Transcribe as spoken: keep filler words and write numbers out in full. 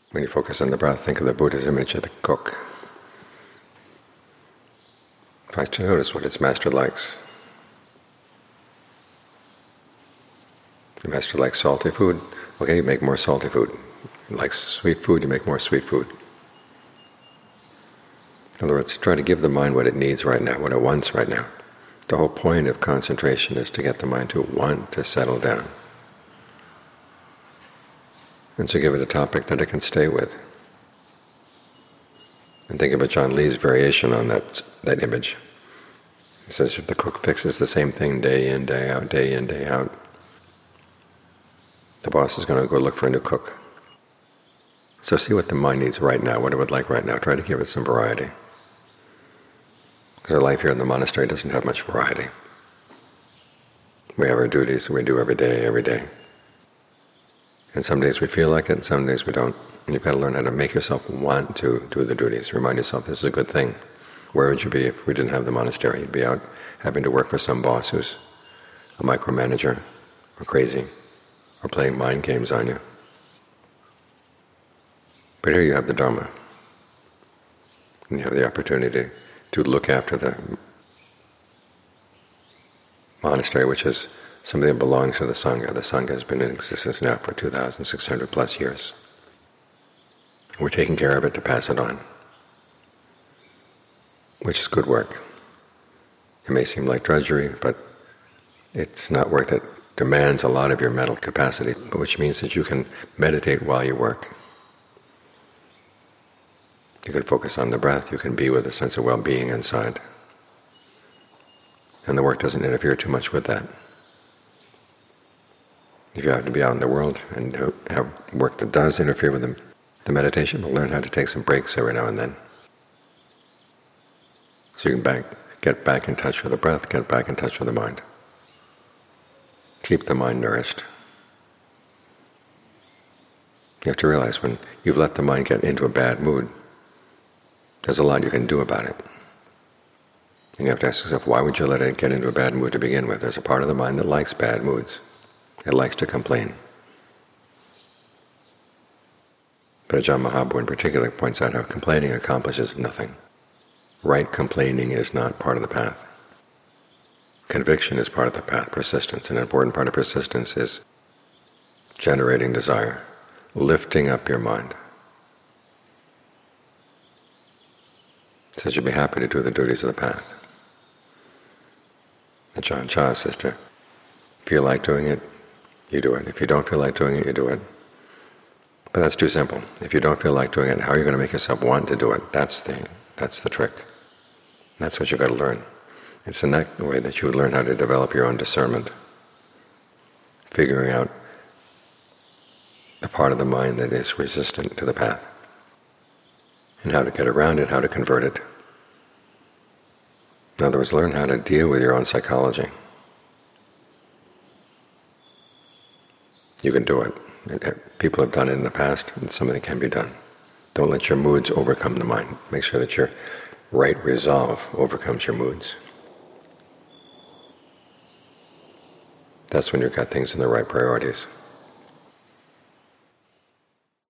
When you focus on the breath, think of the Buddha's image of the cook. Tries to notice what his master likes. The master likes salty food, okay, you make more salty food. He likes sweet food, you make more sweet food. In other words, try to give the mind what it needs right now, what it wants right now. The whole point of concentration is to get the mind to want to settle down. And so give it a topic that it can stay with. And think about John Lee's variation on that, that image. He says if the cook fixes the same thing day in, day out, day in, day out, the boss is going to go look for a new cook. So see what the mind needs right now, what it would like right now. Try to give it some variety. Because our life here in the monastery doesn't have much variety. We have our duties that we do every day, every day. And some days we feel like it, and some days we don't. And you've got to learn how to make yourself want to do the duties. Remind yourself this is a good thing. Where would you be if we didn't have the monastery? You'd be out having to work for some boss who's a micromanager, or crazy, or playing mind games on you. But here you have the Dharma, and you have the opportunity to look after the monastery, which is something that belongs to the Sangha. The Sangha has been in existence now for two thousand six hundred plus years. We're taking care of it to pass it on, which is good work. It may seem like drudgery, but it's not work that demands a lot of your mental capacity, which means that you can meditate while you work. You can focus on the breath, you can be with a sense of well-being inside. And the work doesn't interfere too much with that. If you have to be out in the world and have work that does interfere with the, the meditation, but learn how to take some breaks every now and then. So you can back, get back in touch with the breath, get back in touch with the mind. Keep the mind nourished. You have to realize when you've let the mind get into a bad mood, there's a lot you can do about it. And you have to ask yourself, why would you let it get into a bad mood to begin with? There's a part of the mind that likes bad moods. It likes to complain. But Ajahn Mahabhu in particular points out how complaining accomplishes nothing. Right complaining is not part of the path. Conviction is part of the path, persistence. An important part of persistence is generating desire, lifting up your mind. So you'll be happy to do the duties of the path. Ajahn Chah says to feel like doing it, you do it. If you don't feel like doing it, you do it. But that's too simple. If you don't feel like doing it, how are you going to make yourself want to do it? That's the, that's the trick. That's what you've got to learn. It's in that way that you would learn how to develop your own discernment, figuring out the part of the mind that is resistant to the path, and how to get around it, how to convert it. In other words, learn how to deal with your own psychology. You can do it. People have done it in the past, and something can be done. Don't let your moods overcome the mind. Make sure that your right resolve overcomes your moods. That's when you've got things in the right priorities.